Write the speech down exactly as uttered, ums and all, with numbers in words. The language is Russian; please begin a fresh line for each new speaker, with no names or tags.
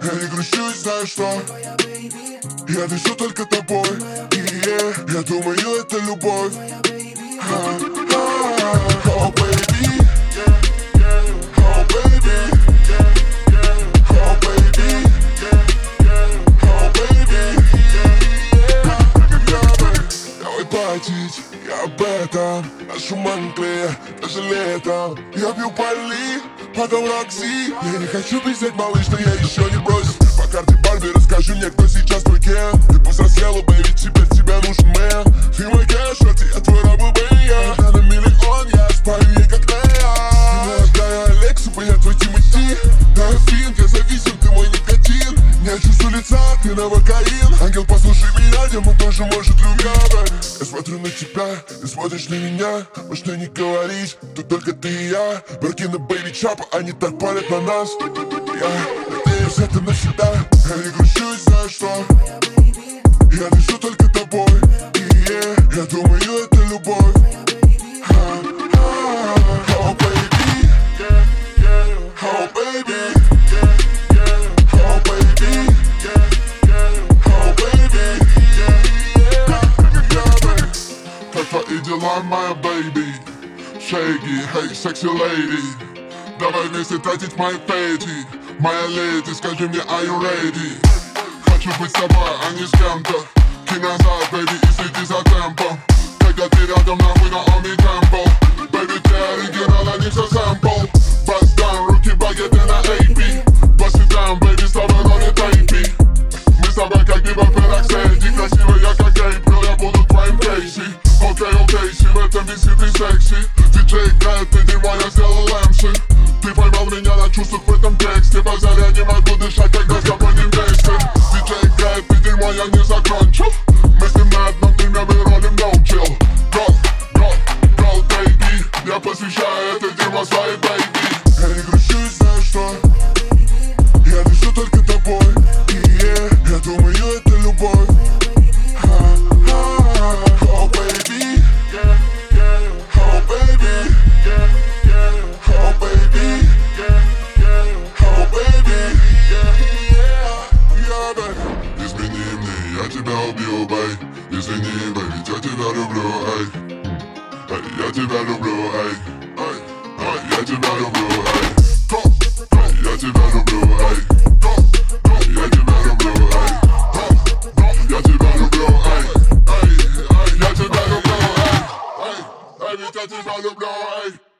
Я не грущу и знаю, что я дышу только тобой. И yeah, я думаю, это любовь. А, а, oh baby, oh baby, oh baby, oh baby. Давай платить, я об этом. Нашу манкле, даже летом. Я пью Поли, потом Рокси. Я не хочу пиздеть, малыш, но я еще не бросил. По карте Барби расскажи мне, кто сейчас твой кем. Ты повзрослела, бэйби, теперь тебе нужен мэн. Ты мой кэш, а я твой раб, бэйби. Я на миллион, я спаю ей как Нея. Ты моя Алексу, я твой Тимати. Да, Фин, я зависим, ты мой никотин. Не чувствую лица, ты новокаин. Ангел, послушай меня, демон тоже может любить. Я смотрю на тебя, ты смотришь на меня. Можно не говорить, тут только ты и я. Бракина, бэйби, чапа, они так палят на нас. Я надеюсь, это навсегда. Я не грущу и знаю, что я дышу только тобой. И yeah, я думаю, это любовь. А, а, oh baby, oh baby, oh baby, oh baby. Как твои дела, моя бэйби? Шейги, hey, sexy lady. Давай вместе тратить мои фейти. Моя леди, скажи мне, are you ready? Хочу быть с тобой, а не с кем-то. Кинь назад, бэйби, и следи за темпом. Когда ты рядом, нахуй на оми темпо. Бэйби, ты оригинал, а не все сэмпл. Бас даун, руки багеты на эй пи. Баси даун, бэйби, с тобой роли тейпи. Мы с тобой как Биба Фероксейди. Красивый я как Эйприл, я буду твоим Кейси. Окей, окей, си, в этом висит и секси. Диджей играет, ты дерьмо, я сделал эмси. Ты поймал меня на чувствах в этом тексте. Базар, я не могу дышать, когда с тобой не вместе. Диджей играет, ты дерьмо, я не закончу. Мы с ним на одном дыме, мы ролим no chill. Go, go, go, baby. Я посвящаю это дерьмо своей бэйби. Я не грущу и знаю, что я дышу только тобой. И yeah, я думаю, это любовь. А, а, oh baby, oh baby, oh baby, oh baby. Yeah, baby. Измени мне, я тебя убью, бэй. Извини, бэй, ведь я тебя люблю, эй. Эй, я тебя люблю, эй. Эй, эй, я тебя люблю, эй. Go, go, я тебя люблю, эй. Go, go, я тебя люблю, эй. Go, go, я тебя люблю, эй. Эй, эй, я тебя люблю, эй. Эй, эй, ведь я тебя люблю, эй.